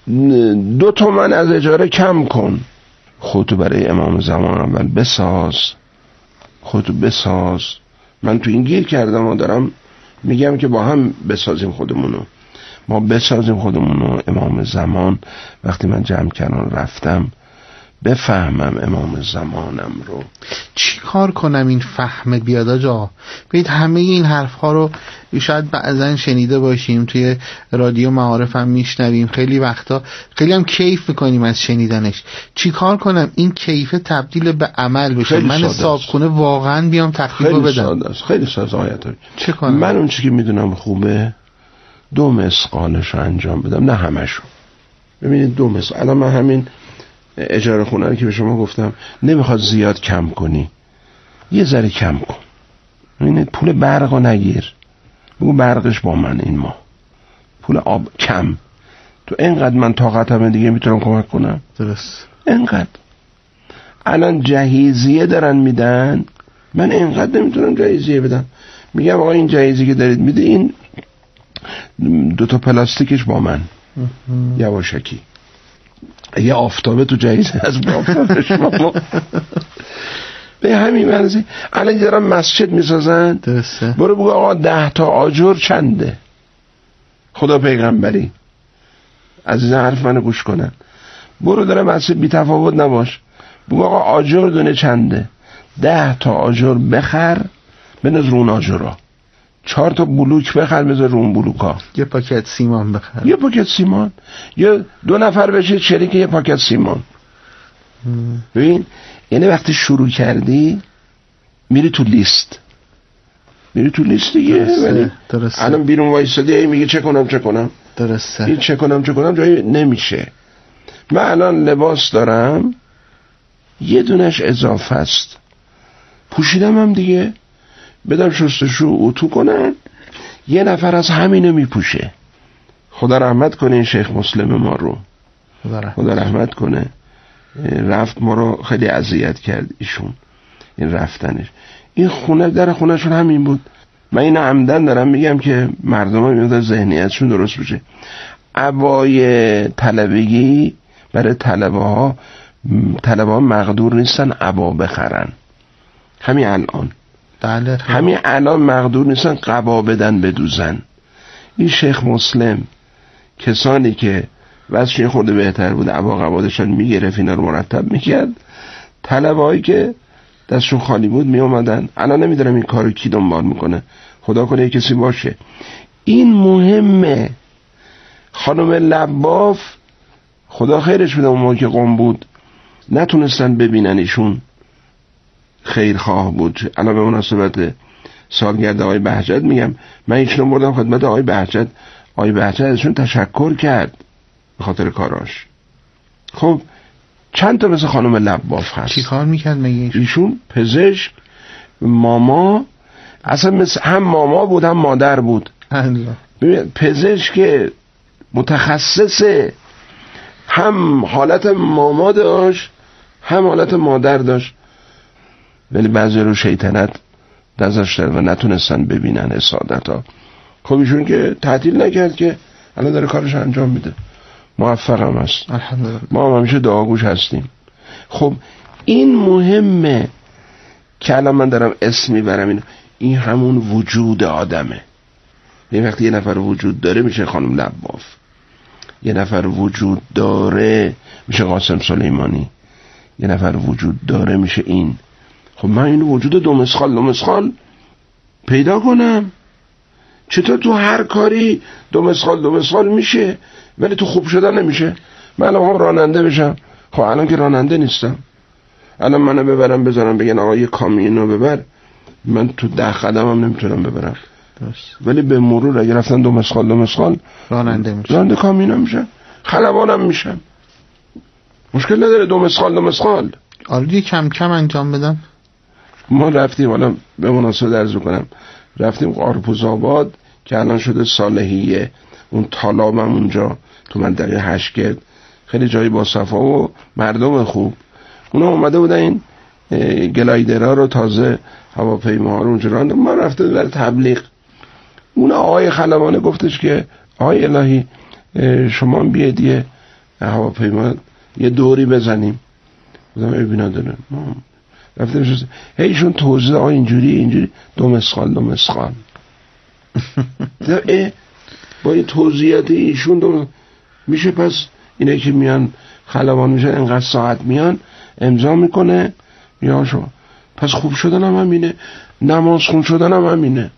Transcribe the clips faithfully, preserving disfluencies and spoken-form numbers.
دو تومن از اجاره کم کن، خودتو برای امام زمان اول بساز، خودتو بساز. من تو این گیر کردم و دارم میگم که با هم بسازیم خودمونو، ما بسازیم خودمونو. امام زمان وقتی من جمع کردم رفتم بفهمم امام زمانم رو. چی کار کنم این فهم بیاد آجا؟ ببینید همه این حرف ها رو شاید بعضا شنیده باشیم، توی رادیو معارف هم میشنویم، خیلی وقتا خیلی هم کیف میکنیم از شنیدنش. چی کار کنم این کیف تبدیل به عمل بشه؟ من حساب کنه واقعا بیام تخفیف بدم. خیلی ساده است، خیلی ساده آیت. چه کنم؟ من اون چیزی که میدونم خوبه دو مسقالش رو انجام بدم، نه همشو. ببینید دو مسقال، الان من همین اجاره خونه رو که به شما گفتم نمیخواد زیاد کم کنی، یه ذره کم کن. ببینید پول برق رو نگیر، بگو برقش با من این ماه، پول آب کم، تو اینقدر من طاقتم دیگه میتونم کمک کنم. درست. اینقدر الان جهیزیه دارن میدن، من اینقدر نمیتونم جهیزیه بدم. میگم آقا این جهیزی که دارید میده این دوتا پلاستیکش با من یواشکی، یه آفتابه تو جهیزه از آفتابش با به همین منزی. الان دارن مسجد میسازن، درسته. برو بگو آقا ده تا آجر چنده، خدا پیغمبری عزیزان حرف منو گوش کنن. برو داره مسجد بی تفاوت نباش، بگو آقا آجر دونه چنده، ده تا آجر بخر بنز رون آجرها، چهار تا بلوک بخر بذار رون بلوکا، یه پاکت سیمان بخر، یه پاکت سیمان، یا دو نفر بشید شریک یه پاکت سیمان. ببین یعنی وقتی شروع کردی میری تو لیست، میری تو لیست دیگه. ولی الان بیرون وایسادی میگه چه کنم چه کنم، درسته، این چه کنم چه کنم جایی نمیشه. من الان لباس دارم یه دونش اضافه است، پوشیدم هم دیگه، بدم شستشو اتو کنن، یه نفر از همینو میپوشه. خدا رحمت کنه این شیخ مسلم ما رو، خدا رحمت, خدا رحمت کنه. رفت ما رو خیلی اذیت کرد ایشون، این رفتنش. این خونه در خونهشون همین بود. من این عمدن دارم میگم که مردم ها میادن ذهنیتشون درست بشه. عبای طلبگی برای طلبه ها، طلبه ها مقدور نیستن عبا بخرن. همین الان بله، همین الان مقدور نیستن قبا بدن بدوزن. این شیخ مسلم کسانی که وضعشون خورده بهتر بود عبا قبادشان میگرفت، اینا رو مرتب میکرد. طلبه هایی که دستشون خالی بود می اومدن. الان نمیدونم این کارو کی دنبال میکنه، خدا کنه یک کسی باشه. این مهمه. خانم لباف خدا خیرش بده، اون موقع که قم بود نتونستن ببینن، ایشون خیرخواه بود. الان به مناسبت سالگرد آقای بهجت میگم، من ایشون بردم خدمت آقای بهجت، آقای بهجت ازشون تشکر کرد به خاطر کاراش. خب چند تا مثل خانم لباف هست. چی کار میکرد میگه ایشون؟ پزشک، ماما، اصلا مثل هم ماما بود هم مادر بود. ببین پزشک متخصصه، هم حالت ماما داشت هم حالت مادر داشت. ولی بعضی رو شیطنت دزش داره و نتونستن ببینن حسادت ها. خب ایشون که تعطیل نکرد که الان داره کارش انجام میده، موفق هم هست الحمدلله. ما هم همیشه دعاگوش هستیم. خب این مهمه که الان من دارم اسم میبرم، این این همون وجود آدمه. یه وقتی یه نفر وجود داره میشه خانم لباف، یه نفر وجود داره میشه قاسم سلیمانی، یه نفر وجود داره میشه این. خب من این وجود دو مسخال دو مسخال پیدا کنم. چطور تو هر کاری دو مسخال دو مسخال میشه ولی تو خوب شدن نمیشه؟ من الان هم راننده بشم، خب الان که راننده نیستم، الان منو ببرم بذارم بگن آقا یه کامیونو ببر، من تو ده قدم هم نمیتونم ببرم. درست. ولی به مرور اگه رفتن دو مسخال دو مسخال راننده میشم، راننده کامیونو میشم، خلبانم میشم، مشکل نداره. دو مسخال دو مسخال آره کم کم انجام بدم. ما رفتیم، حالا به مناسبت عرض کنم، رفتیم قارپوز آباد که الان شده صالحیه، اون تالابم اونجا تو منطقه هشگرد، خیلی جایی با صفا و مردم خوب. اونا اومده بودن این گلایدرها رو، تازه هواپیماها رو اونجا راندن. ما رفته برای تبلیغ. اون آقای خلبانه گفتش که آقای الهی شما بیاید یه هواپیما یه دوری بزنیم بودم ایبینا داره رفتم شد هیشون توضیح آقا اینجوری اینجوری دو مسخال دو مسخال با این توضیحات ایشون دو میشه. پس اینه که میان خلبان میشن انقدر ساعت میان امضا میکنه یا شو پس خوب شدن هم همینه، نماز خون شدن هم همینه،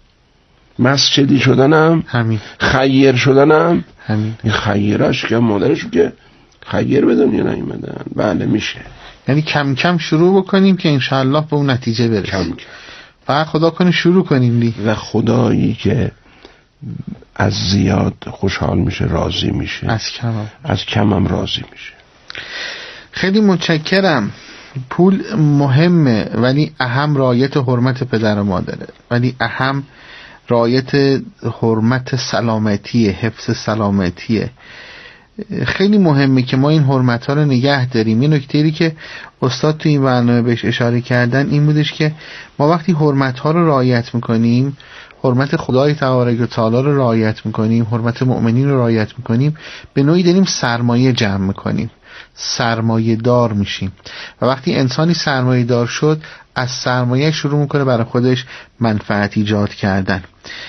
مسجدی شدن هم همین، خیر شدن هم همین. این خیرش که مادرش که خیر به دنیا نیومدن. بله میشه، یعنی کم کم شروع بکنیم که انشاءالله به اون نتیجه برسیم. کم کم. فقط خدا کنه شروع کنیم دی. و خدایی که از زیاد خوشحال میشه راضی میشه، از کم هم. از کم هم راضی میشه. خیلی متشکرم. پول مهمه ولی اهم رعایت حرمت پدر و مادره، ولی اهم رعایت حرمت سلامتیه، حفظ سلامتیه. خیلی مهمه که ما این حرمت ها رو نگه داریم. این نکته‌ای که استاد تو این برنامه بهش اشاره کردن این بودش که ما وقتی حرمت ها رو رعایت میکنیم، حرمت خدای تبارک و تعالی رو رعایت میکنیم، حرمت مؤمنین رو رعایت میکنیم، به نوعی داریم سرمایه جمع میکنیم، سرمایه دار میشیم. و وقتی انسانی سرمایه دار شد از سرمایه شروع میکنه برای خودش منفعت ایجاد کردن.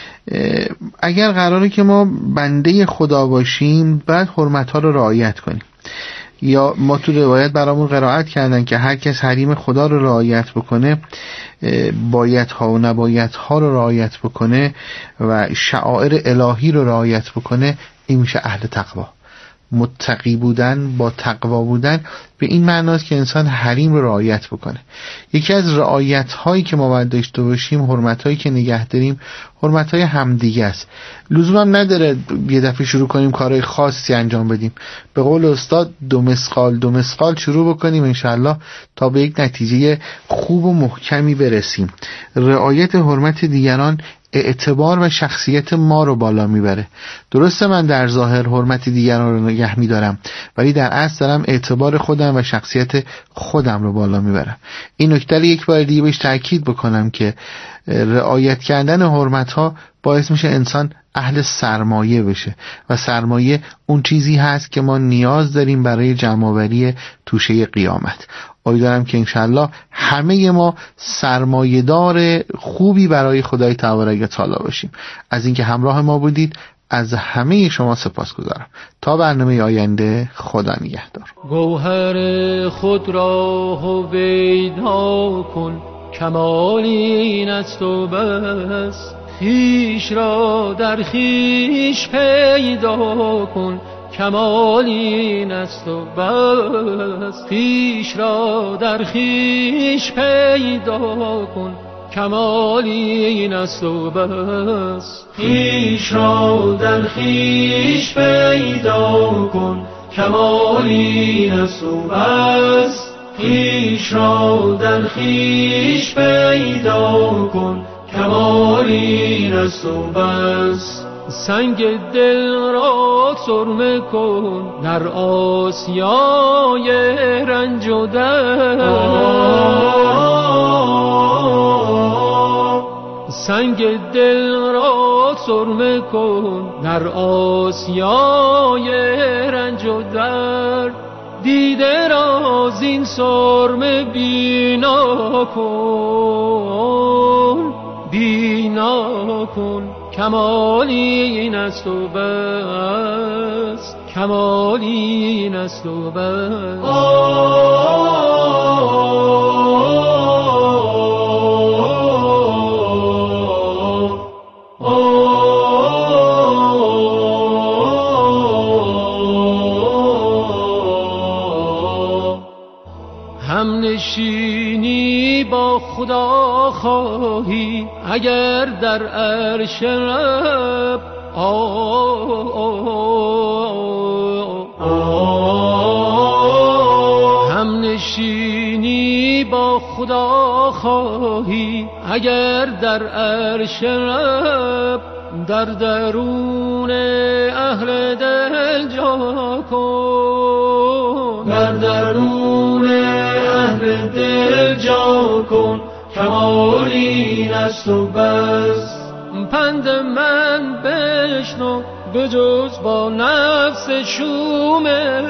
اگر قراره که ما بنده خدا باشیم باید حرمت ها رو رعایت کنیم. یا ما تو روایت برامون قرائت کردن که هر کس حریم خدا رو رعایت بکنه، باید ها و نباید ها رو رعایت بکنه و شعائر الهی رو رعایت بکنه، این میشه اهل تقوا. متقی بودن با تقوا بودن به این معناست که انسان حریم رو رعایت بکنه. یکی از رعایت هایی که ما باید داشته باشیم، حرمت هایی که نگه داریم، حرمت های همدیگه است. لزوما نداره یه دفعه شروع کنیم کارهای خاصی انجام بدیم. به قول استاد دو مسقال دو مسقال شروع بکنیم انشاءالله تا به یک نتیجه خوب و محکمی برسیم. رعایت حرمت دیگران اعتبار و شخصیت ما رو بالا میبره. درسته من در ظاهر حرمت دیگران رو نگه میدارم ولی در اصل دارم اعتبار خودم و شخصیت خودم رو بالا میبرم. این نکته رو یک بار دیگه بهش تاکید بکنم که رعایت کردن حرمت ها باعث میشه انسان اهل سرمایه بشه و سرمایه اون چیزی هست که ما نیاز داریم برای جمع‌آوری توشه قیامت. امیدوارم که انشالله همه ما سرمایه‌دار خوبی برای خدای تبارک و تعالی باشیم. از اینکه همراه ما بودید از همه شما سپاسگزارم. تا برنامه آینده خدا نگهدار. گوهر خود را هویدا کن، کمال این است و بس. خویش را در خویش پیدا کن، کمال این است و بس. خویش را در خویش پیدا کن، کمال این است و بس. خویش را در خویش پیدا کن، کمال این است و بس. خویش را در خویش پیدا کن، کمال این است و بس. سنگ دل را سرمه کن در آسیای رنج و درد. سنگ دل را سرمه کن در آسیای رنج و درد. دیده را زین سرمه بینا کن، بینا کن، کمالی این است و بس. کمالی این است و بس. هم نشینی با خدا خواهی اگر در عرش رب، هم نشینی با خدا خواهی اگر در عرش رب. در درون اهل دل جا کن، در درون اهل دل جا کن، کمال این است و بس. پند من بشنو بجز با نفس شوم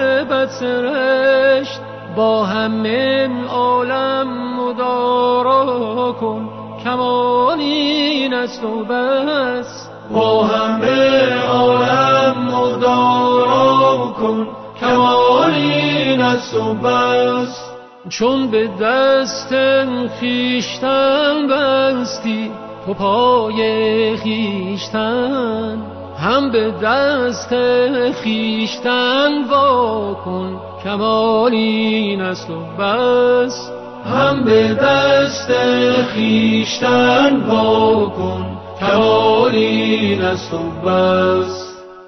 بدسرشت با همه عالم مدارا کن کمال این است و بس با همه عالم مدارا کن کمال این است و بس چون به دست خیشتن بستی تو پای خیشتن هم به دست خیشتن وا کن کمال این است و بس هم به دست خیشتن وا کن کمال این است و بس.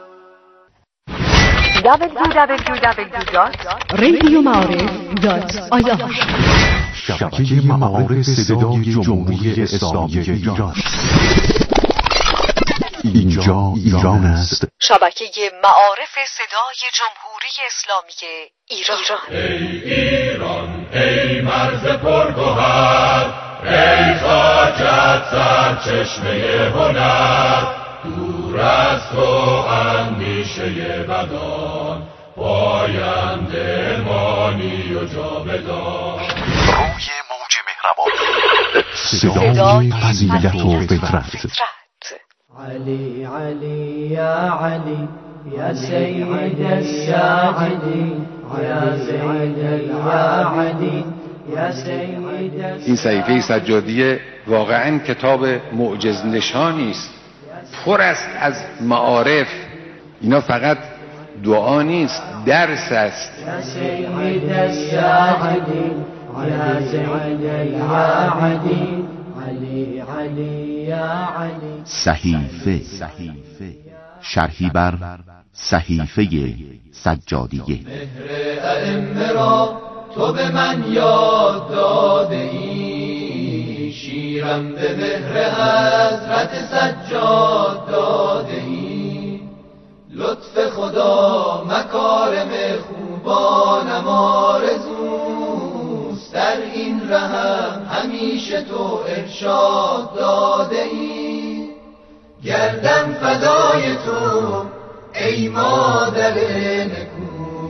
دبلیو دبلیو دبلیو دات رادیو معارف دات آی آر شبکه معارف صدای جمهوری اسلامی ایران. اینجا ایران است. شبکه معارف صدای جمهوری اسلامی ایران. ای ایران ای مرز پرگوهر، ای خاکت سرچشمه هنر، دور از تو اندیشه بدان، پاینده مانی و جاودان. روی موج مهربان، صدای فضیلت و فطرت. علي علي يا علي يا سيد الساعدي يا سيد يا علي يا سيد. این صحیفه سجادیه واقعا کتاب معجز نشانی است، پر است از معارف. اینا فقط دعا نیست، درس است. يا سيد الساعدي يا سيد يا علي علي علي يا علي. صحیفه شرحی بر صحیفه سجادیه. مهر ائمه را تو به من یاد داده ای، شیرم به مهر حضرت سجاد داده ای. لطف خدا مکارم خوبانم آرزوست، در این رهم همیشه تو ارشاد داده ای. گردم فدای تو ای مادر نکو،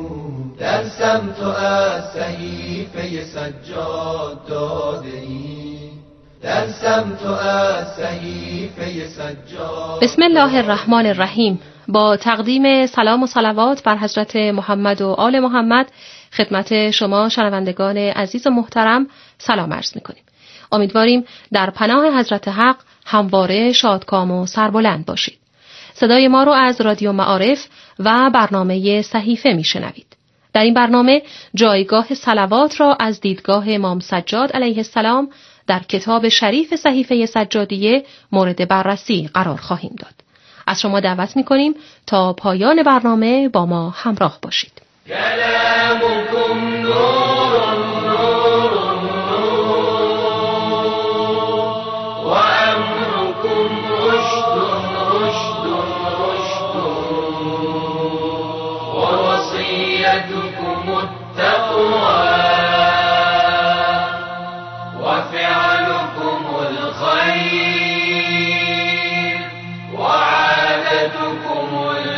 درسم تو از صحیفه سجاد داده ای. درسم تو از صحیفه سجاد. بسم الله الرحمن الرحیم. با تقدیم سلام و صلوات بر حضرت محمد و آل محمد خدمت شما شنوندگان عزیز و محترم سلام عرض می‌کنیم. امیدواریم در پناه حضرت حق همواره شادکام و سربلند باشید. صدای ما رو از رادیو معارف و برنامه صحیفه میشنوید. در این برنامه جایگاه صلوات را از دیدگاه امام سجاد علیه السلام در کتاب شریف صحیفه سجادیه مورد بررسی قرار خواهیم داد. از شما دعوت می‌کنیم تا پایان برنامه با ما همراه باشید. کلامکم نور نور و امرکم رشد رشد رشد و وصیتکم التقوی و فعلکم الخیر و عادتکم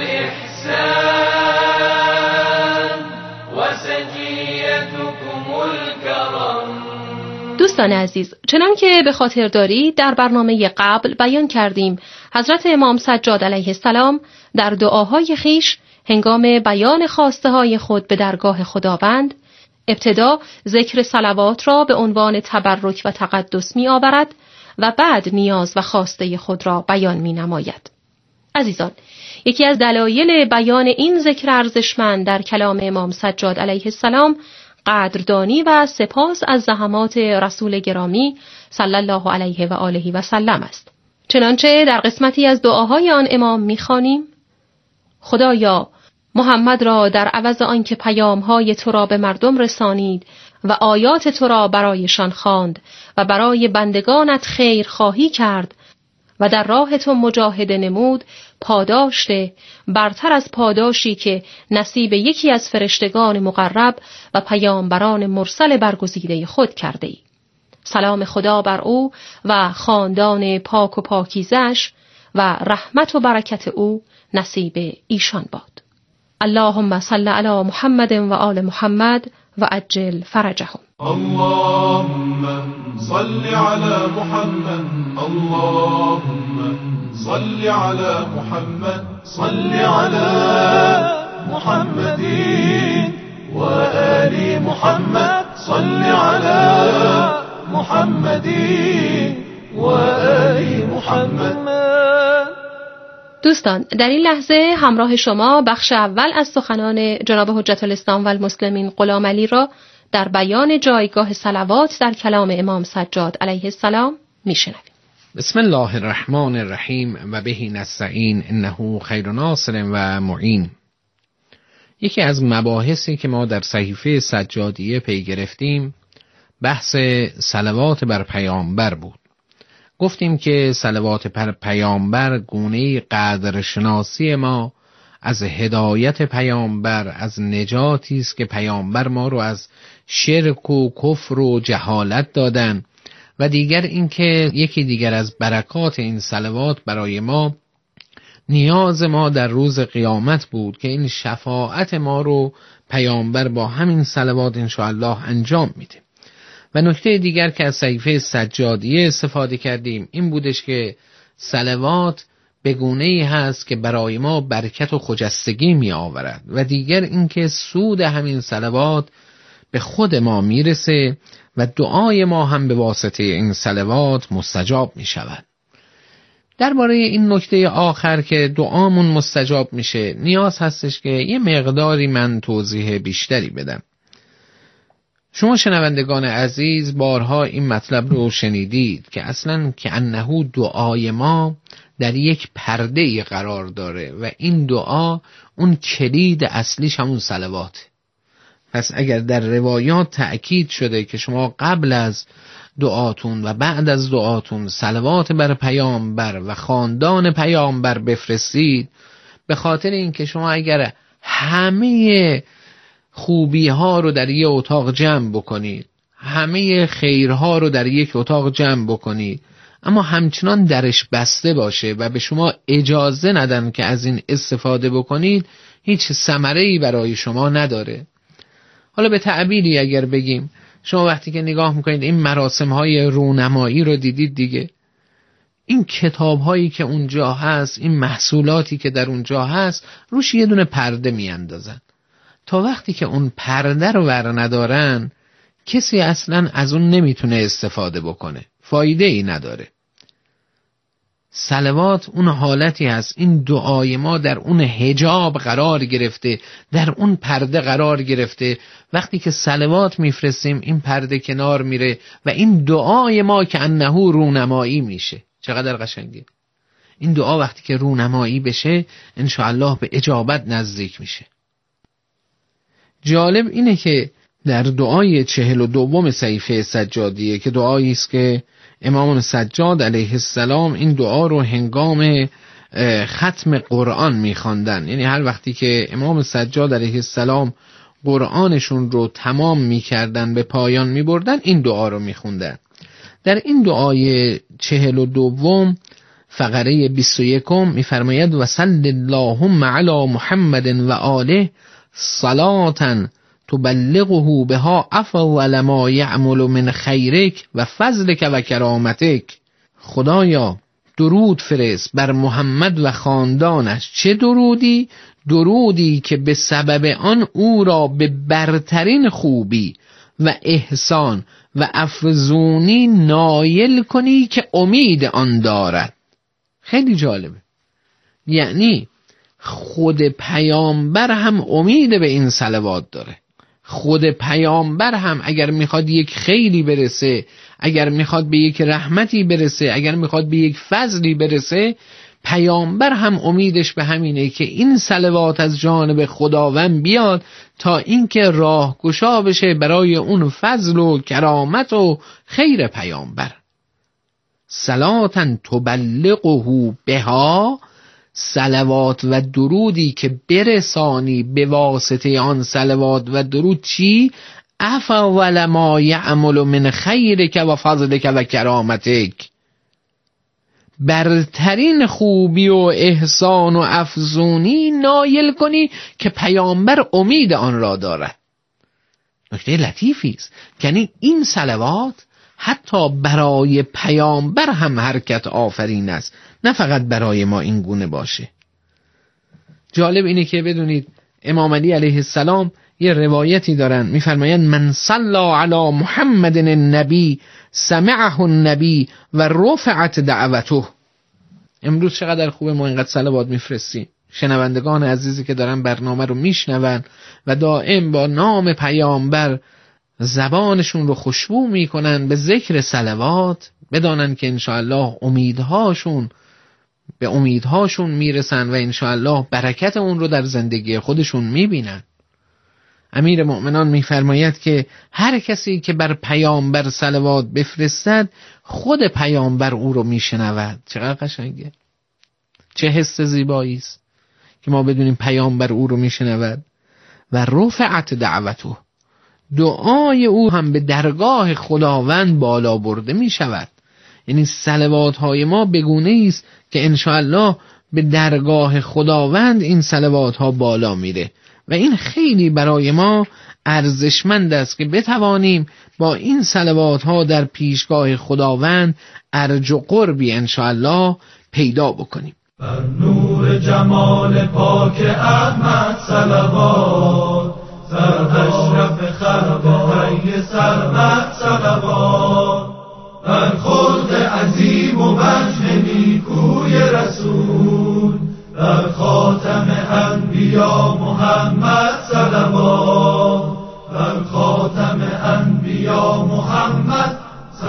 الاحسان و سجیتکم الکرم. دوستان عزیز، چنان که به خاطر دارید در برنامه قبل بیان کردیم حضرت امام سجاد علیه السلام در دعاهای خیش هنگام بیان خواسته های خود به درگاه خداوند ابتدا ذکر صلوات را به عنوان تبرک و تقدس می آورد و بعد نیاز و خواسته خود را بیان می نماید. عزیزان، یکی از دلایل بیان این ذکر ارزشمند در کلام امام سجاد علیه السلام قدردانی و سپاس از زحمات رسول گرامی صلی الله علیه و آله و سلم است. چنانچه در قسمتی از دعاهای آن امام می‌خوانیم: خدایا، محمد را در عوض آنکه پیام‌های تو را به مردم رسانید و آیات تو را برایشان خواند و برای بندگانت خیر خواهی کرد و در راه تو مجاهده نمود، پاداشته برتر از پاداشی که نصیب یکی از فرشتگان مقرب و پیامبران مرسل برگزیده خود کرده ای. سلام خدا بر او و خاندان پاک و پاکیزش و رحمت و برکت او نصیب ایشان باد. اللهم صل علی محمد و آل محمد و عجل فرجهم. اللهم صل علی محمد، اللهم صل علی محمد، صل علی محمد و آل محمد، صل علی محمد و آل محمد. دوستان، در این لحظه همراه شما بخش اول از سخنان جناب حجت الاسلام و المسلمین غلام علی را در بیان جایگاه صلوات در کلام امام سجاد علیه السلام میشنویم. بسم الله الرحمن الرحیم و به نستعین انه خیر ناصر و معین. یکی از مباحثی که ما در صحیفه سجادیه پی گرفتیم بحث صلوات بر پیامبر بود. گفتیم که صلوات بر پیامبر گونه قدرشناسی ما از هدایت پیامبر، از نجاتی است که پیامبر ما رو از شرک و کفر و جهالت دادن، و دیگر اینکه یکی دیگر از برکات این صلوات برای ما نیاز ما در روز قیامت بود که این شفاعت ما رو پیامبر با همین صلوات انشاءالله انجام میده. و نکته دیگر که از صحیفه سجادیه استفاده کردیم این بودش که صلوات به گونه‌ای هست که برای ما برکت و خجستگی می آورد، و دیگر اینکه سود همین صلوات به خود ما میرسه و دعای ما هم به واسطه این صلوات مستجاب می شود. درباره این نکته آخر که دعامون مستجاب میشه نیاز هستش که یه مقداری من توضیح بیشتری بدم. شما شنوندگان عزیز بارها این مطلب رو شنیدید که اصلاً که انه دعای ما در یک پرده قرار داره و این دعا اون کلید اصلیش همون صلواته. پس اگر در روایات تأکید شده که شما قبل از دعاتون و بعد از دعاتون صلوات بر پیامبر و خاندان پیامبر بفرستید، به خاطر اینکه شما اگر همه خوبی ها رو در یک اتاق جمع بکنید، همه خیرها رو در یک اتاق جمع بکنید، اما همچنان درش بسته باشه و به شما اجازه ندن که از این استفاده بکنید، هیچ ثمره‌ای برای شما نداره. حالا به تعبیری اگر بگیم، شما وقتی که نگاه میکنید این مراسم های رونمایی رو دیدید دیگه، این کتاب هایی که اونجا هست، این محصولاتی که در اونجا هست، روش یه دونه پرده میاندازن. تا وقتی که اون پرده رو ور ندارن کسی اصلا از اون نمیتونه استفاده بکنه، فایده ای نداره. صلوات اون حالتی هست، این دعای ما در اون حجاب قرار گرفته، در اون پرده قرار گرفته. وقتی که صلوات میفرستیم این پرده کنار میره و این دعای ما که انه رونمایی میشه. چقدر قشنگه این دعا، وقتی که رونمایی بشه انشاءالله به اجابت نزدیک میشه. جالب اینه که در دعای چهل و دوم صحیفه سجادیه که دعایی است که امام سجاد علیه السلام این دعا رو هنگام ختم قرآن میخواندن، یعنی هر وقتی که امام سجاد علیه السلام قرآنشون رو تمام میکردن به پایان میبردن این دعا رو میخوندن. در این دعای چهل و دوم فقره بیست و یکم میفرماید و صل اللهم علی محمد و آله صلاة تبلغه بها افضل ما یعمل من خیرک و فضلک و کرامتک. خدایا درود فرست بر محمد و خاندانش. چه درودی؟ درودی که به سبب آن او را به برترین خوبی و احسان و افزونی نایل کنی که امید آن دارد. خیلی جالبه، یعنی خود پیامبر هم امید به این صلوات داره. خود پیامبر هم اگر میخواد یک خیری برسه، اگر میخواد به یک رحمتی برسه، اگر میخواد به یک فضلی برسه، پیامبر هم امیدش به همینه که این صلوات از جانب خداوند بیاد تا اینکه راهگشا بشه برای اون فضل و کرامت و خیر پیامبر. صلاتن تبلغه بها، صلوات و درودی که برسانی به واسطه آن صلوات و درود چی؟ افضل ما یعمل من خیرک و فضلک و کرامتک، برترین خوبی و احسان و افزونی نایل کنی که پیامبر امید آن را دارد. نکته لطیفی است، یعنی این صلوات حتی برای پیامبر هم حرکت آفرین است، نه فقط برای ما این گونه باشه. جالب اینه که بدونید امام علی علیه السلام یه روایتی دارن، میفرمایند من صلی علی محمد النبی سمعه النبی و رفعت دعوته. امروز چقدر خوبه ما اینقدر صلوات میفرستیم. شنوندگان عزیزی که دارن برنامه رو میشنون و دائم با نام پیامبر زبانشون رو خوشبو میکنن به ذکر صلوات، بدانن که انشاءالله امیدهاشون به امیدهاشون میرسن و انشاءالله برکت اون رو در زندگی خودشون میبینن. امیر مؤمنان میفرماید که هر کسی که بر پیامبر صلوات بفرستد خود پیامبر او رو میشنود. چقدر قشنگه، چه حس زیبایی است که ما بدونیم پیامبر او رو میشنود. و رفعت دعوته، دعای او هم به درگاه خداوند بالا برده می شود. یعنی صلوات های ما بگونه است که انشاءالله به درگاه خداوند این صلوات ها بالا میره و این خیلی برای ما ارزشمند است که بتوانیم با این صلوات ها در پیشگاه خداوند ارج و قربی انشاءالله پیدا بکنیم. بر نور جمال پاک احمد صلوات، سر اشرف خلق حی سرمد صلوات، بر خلق عظیم و وجه نیکوی رسول، بر خاتم انبیا محمد صلوات، بر خاتم انبیا محمد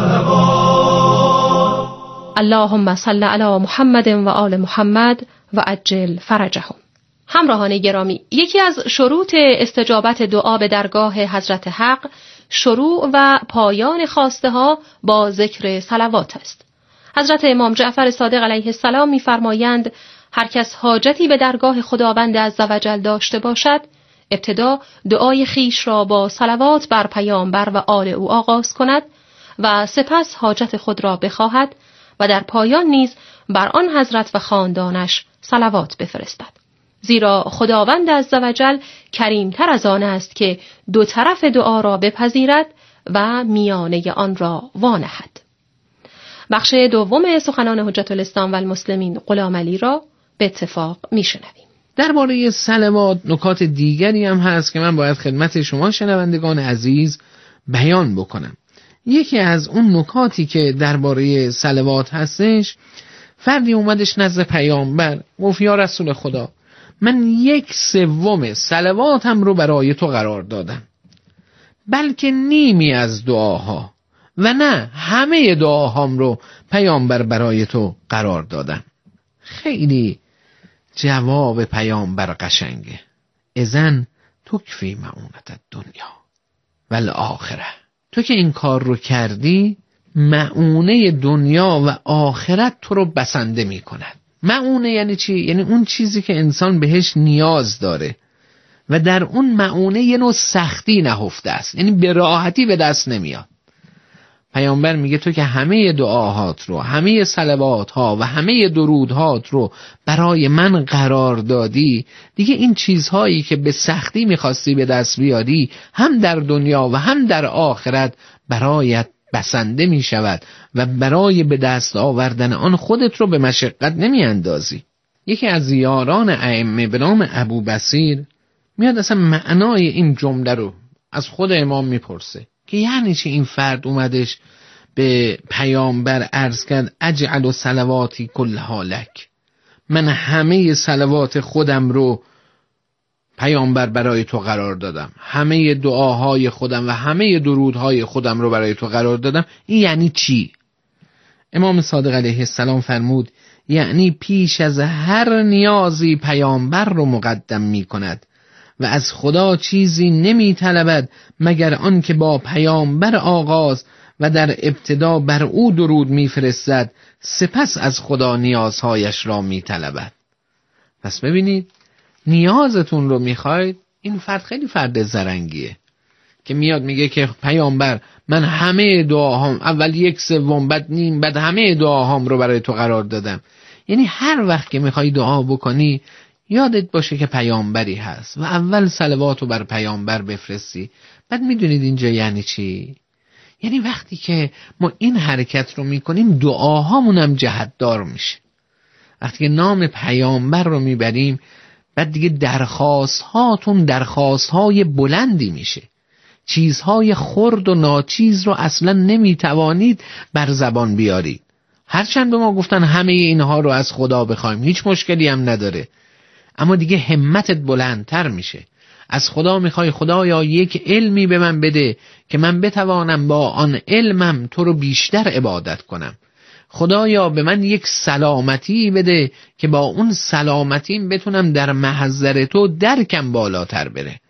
صلوات. اللهم صل علی محمد و آل محمد و عجل فرجهم. همراهان گرامی، یکی از شروط استجابت دعا به درگاه حضرت حق شروع و پایان خواسته ها با ذکر صلوات است. حضرت امام جعفر صادق علیه السلام می‌فرمایند هر کس حاجتی به درگاه خداوند عزوجل داشته باشد، ابتدا دعای خیش را با صلوات بر پیامبر و آل او آغاز کند و سپس حاجت خود را بخواهد و در پایان نیز بر آن حضرت و خاندانش صلوات بفرستد. زیرا خداوند عزوجل کریمتر از آن است که دو طرف دعا را بپذیرد و میانه آن را وانهد. بخش دوم سخنان حجت الاسلام و المسلمین غلام علی را به اتفاق میشنویم. درباره صلوات نکات دیگری هم هست که من باید خدمت شما شنوندگان عزیز بیان بکنم. یکی از اون نکاتی که درباره صلوات هستش، فردی اومدش نزد پیامبر گفت یا رسول خدا، من یک سوم صلواتم رو برای تو قرار دادم، بلکه نیمی از دعاها و نه همه دعاهام رو پیامبر برای تو قرار دادم. خیلی جواب پیامبر قشنگه. اذن تکفی معونت دنیا و الاخره. تو که این کار رو کردی، معونه دنیا و آخرت تو رو بسنده می کند. معونه یعنی چی؟ یعنی اون چیزی که انسان بهش نیاز داره و در اون معونه یه نوع سختی نهفته است، یعنی به راحتی به دست نمیاد. پیامبر میگه تو که همه دعاهات رو، همه صلوات ها و همه درودهات رو برای من قرار دادی، دیگه این چیزهایی که به سختی میخواستی به دست بیاری هم در دنیا و هم در آخرت برایت بسنده می شود و برای به دست آوردن آن خودت رو به مشقت نمی اندازی. یکی از یاران ائمه به نام ابو بصیر میاد اصلا معنای این جمله رو از خود امام میپرسه که یعنی چی این فرد اومدش به پیامبر عرض کرد اجعل صلواتی کلها لک، من همه صلوات خودم رو پیامبر برای تو قرار دادم، همه دعاهای خودم و همه درودهای خودم رو برای تو قرار دادم، این یعنی چی؟ امام صادق علیه السلام فرمود یعنی پیش از هر نیازی پیامبر رو مقدم می کند و از خدا چیزی نمی طلبد مگر آن که با پیامبر آغاز و در ابتدا بر او درود می فرستد، سپس از خدا نیازهایش را می طلبد. پس ببینید نیازتون رو میخواید، این فرد خیلی فرد زرنگیه که میاد میگه که پیامبر من همه دعاهام اول یک سوم بعد نیم بعد همه دعاهام رو برای تو قرار دادم. یعنی هر وقت که میخوای دعا بکنی یادت باشه که پیامبری هست و اول صلواتو بر پیامبر بفرستی. بعد میدونید اینجا یعنی چی؟ یعنی وقتی که ما این حرکت رو میکنیم دعاهامون هم جهتدار میشه. وقتی که نام پیامبر رو میبریم بعد دیگه درخواست هاتون درخواست های بلندی میشه. چیزهای خرد و ناچیز رو اصلا نمیتوانید بر زبان بیارید. هرچند به ما گفتن همه اینها رو از خدا بخوایم هیچ مشکلی هم نداره، اما دیگه همتت بلندتر میشه. از خدا میخوای خدایا یک علمی به من بده که من بتوانم با آن علمم تو رو بیشتر عبادت کنم. خدایا به من یک سلامتی بده که با اون سلامتیم بتونم در محضر تو درکم بالاتر بره.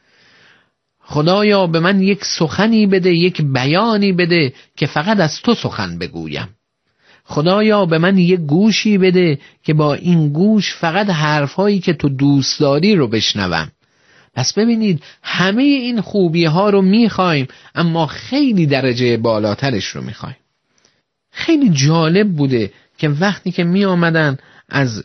خدایا به من یک سخنی بده، یک بیانی بده که فقط از تو سخن بگویم. خدایا به من یک گوشی بده که با این گوش فقط حرفهایی که تو دوست داری رو بشنوم. پس ببینید همه این خوبی ها رو میخوایم اما خیلی درجه بالاترش رو میخوایم. خیلی جالب بوده که وقتی که می آمدن از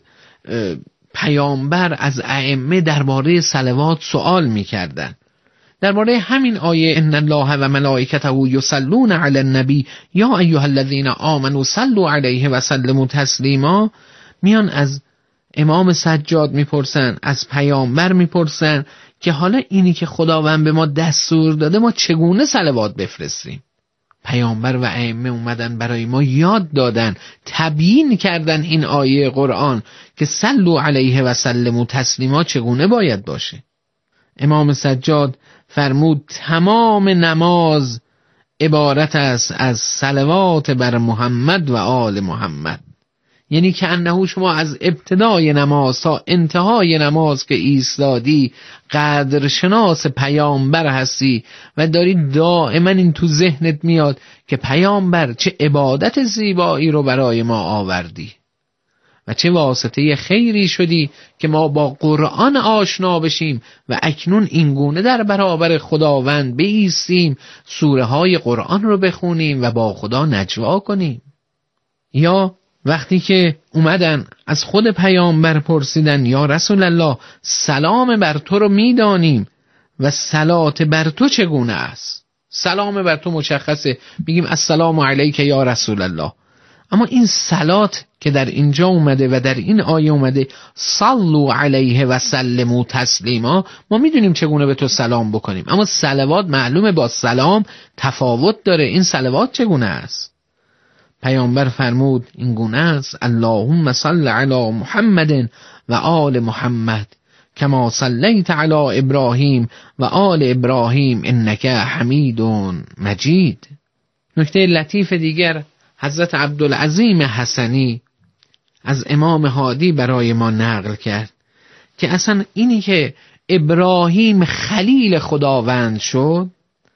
پیامبر از ائمه درباره صلوات سوال میکردن، درباره همین آیه ان الله و ملائکته یصلون علی النبی یا ایها الذین آمنوا صلوا علیه و سلموا تسلیما، میان از امام سجاد میپرسن، از پیامبر میپرسن که حالا اینی که خداوند به ما دستور داده ما چگونه صلوات بفرستیم. پیامبر و ائمه اومدن برای ما یاد دادن، تبیین کردن این آیه قرآن که صلوا علیه و سلموا تسلیما چگونه باید باشه. امام سجاد فرمود تمام نماز عبارت است از صلوات بر محمد و آل محمد. یعنی که انه شما از ابتدای نماز تا انتهای نماز که ایستادی قدرشناس پیامبر هستی و داری دائما این تو ذهنت میاد که پیامبر چه عبادت زیبایی رو برای ما آوردی و چه واسطه خیری شدی که ما با قرآن آشنا بشیم و اکنون اینگونه در برابر خداوند بایستیم، سوره های قرآن رو بخونیم و با خدا نجوا کنیم. یا وقتی که اومدن از خود پیامبر پرسیدن یا رسول الله سلام بر تو رو میدانیم و صلات بر تو چگونه است؟ سلام بر تو مشخصه، میگیم السلام علیک یا رسول الله، اما این صلات که در اینجا اومده و در این آیه اومده صلوا علیه و سلموا تسلیما، ما میدونیم چگونه به تو سلام بکنیم، اما صلوات معلومه با سلام تفاوت داره. این صلوات چگونه است؟ پیامبر فرمود این گونه است اللهم صل علی محمد و آل محمد کما صلیت علی ابراهیم و آل ابراهیم انک حمید مجید. نکته لطیف دیگر حضرت عبدالعظیم حسنی از امام هادی برای ما نقل کرد که اصلا اینی که ابراهیم خلیل خداوند شد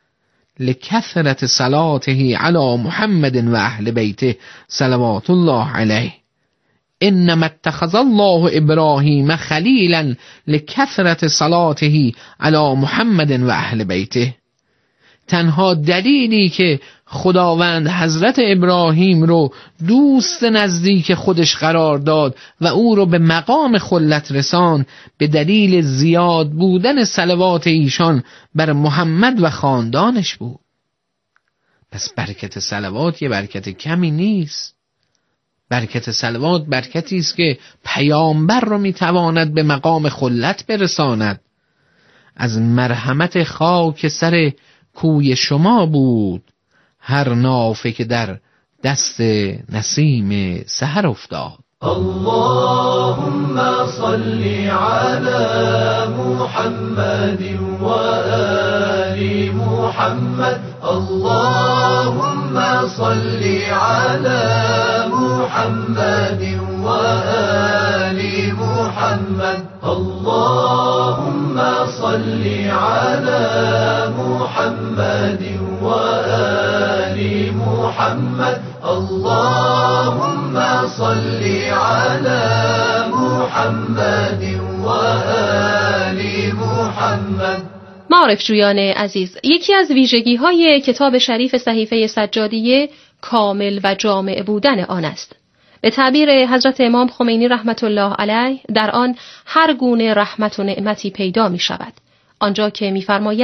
لکثرت صلاته علی محمد و اهل بیته صلوات الله علیه. انما اتخذ الله ابراهیم خلیلا لکثرت صلاته علی محمد و اهل بیته. تنها دلیلی که خداوند حضرت ابراهیم رو دوست نزدیک خودش قرار داد و او رو به مقام خلت رسان به دلیل زیاد بودن صلوات ایشان بر محمد و خاندانش بود. پس برکت صلوات یه برکت کمی نیست. برکت صلوات برکتی است که پیامبر رو میتواند به مقام خلت برساند. از مرحمت خاک سر کوی شما بود هر نافه که در دست نسیم سحر افتاد. اللهم صل على محمد و آل محمد. اللهم صل على محمد و آل محمد. اللهم صل على محمد و آل محمد. اللهم صل على محمد و آل محمد. معارف جویان عزیز، یکی از ویژگی های کتاب شریف صحیفه سجادیه کامل و جامع بودن آن است. به تعبیر حضرت امام خمینی رحمت الله علیه در آن هر گونه رحمت و نعمتی پیدا می شود. آنجا که می فرماید